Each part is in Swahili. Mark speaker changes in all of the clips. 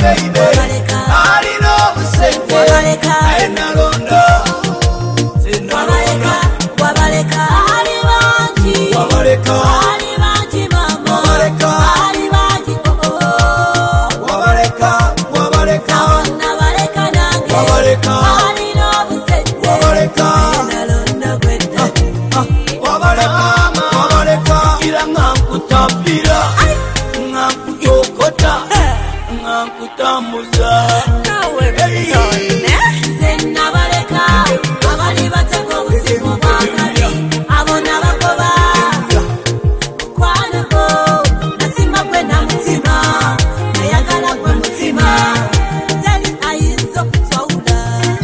Speaker 1: baby alina obusente enalondo
Speaker 2: wabaleka ali bangi
Speaker 1: wabaleka
Speaker 2: mama ali bangi wabaleka nabaleka nange alina obusente enalondo gwedde
Speaker 1: wabaleka ira ngankutapira ngankutokota ngankutambuza
Speaker 2: nawe bisone nabaleka abali bateka obusimu bwakali abona bagoba kwanako nasima gwe na mutima nayagala gwe mutima tali ayinza okutwawula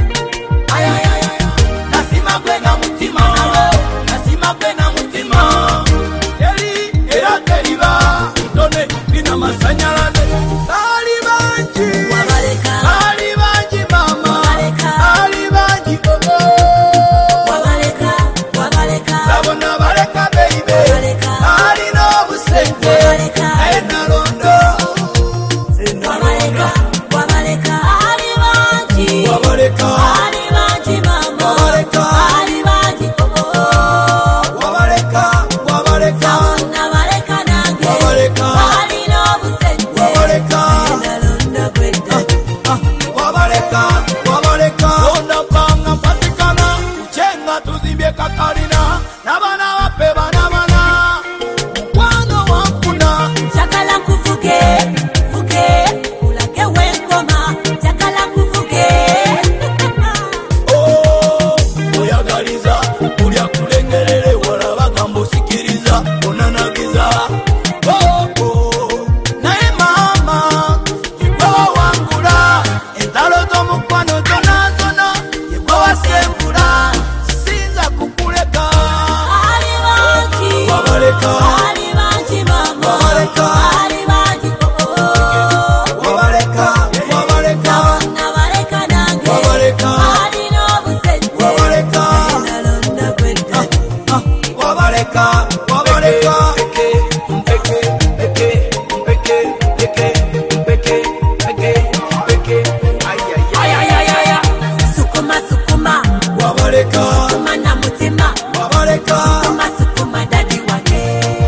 Speaker 1: nasima gwe na mutima nasima gwe na mutima eri era teriba tone bina masanyalaze ali bangi mama ali bangi
Speaker 2: wabaleka
Speaker 1: sabona baleka baby alina obusente enalondo
Speaker 2: wabaleka ali bangi
Speaker 1: wabaleka
Speaker 2: mama ali bangi
Speaker 1: wabaleka
Speaker 2: nabaleka nange alina obusente enalondo gwedde
Speaker 1: wabaleka ondapanga mpatikana kuchenga tuzimbye kakalina nabana bape banabana mukwano wankuna
Speaker 2: njagala nkuvuge ulage wenkoma njagala nkuvuge
Speaker 1: oyagaliza kulya kulengerere walabagamba osikiriza onanagiza naye mama yegwe wawangula entalo z'omukwano zonazona yegwe wasembula sinza kukuleka
Speaker 2: ali bangi
Speaker 1: wabaleka
Speaker 2: mama ali bangi
Speaker 1: wabaleka
Speaker 2: nabaleka nange alina obusente enalondo gwedde
Speaker 1: wabaleka
Speaker 2: sukuma sukuma na mutima sukuma dadi wake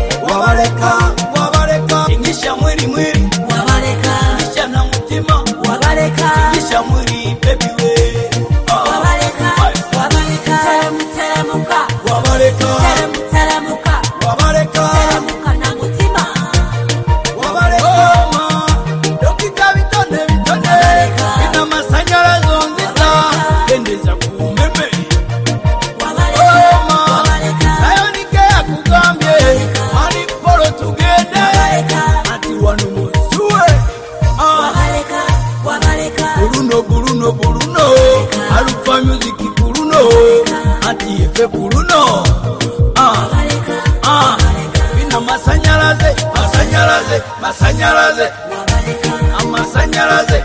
Speaker 1: wabaleka ingisha mwili ingisha na mutima ingisha mwili baby we
Speaker 2: wabaleka teremuka na mutima
Speaker 1: dokita bitone ina masanyalaze onzita endeza kumeme sayonike yakugambye ali polo tugende ati wano musuwe buluno alufa music buluno ati efe buluno bina masanyalaze amasanyalaze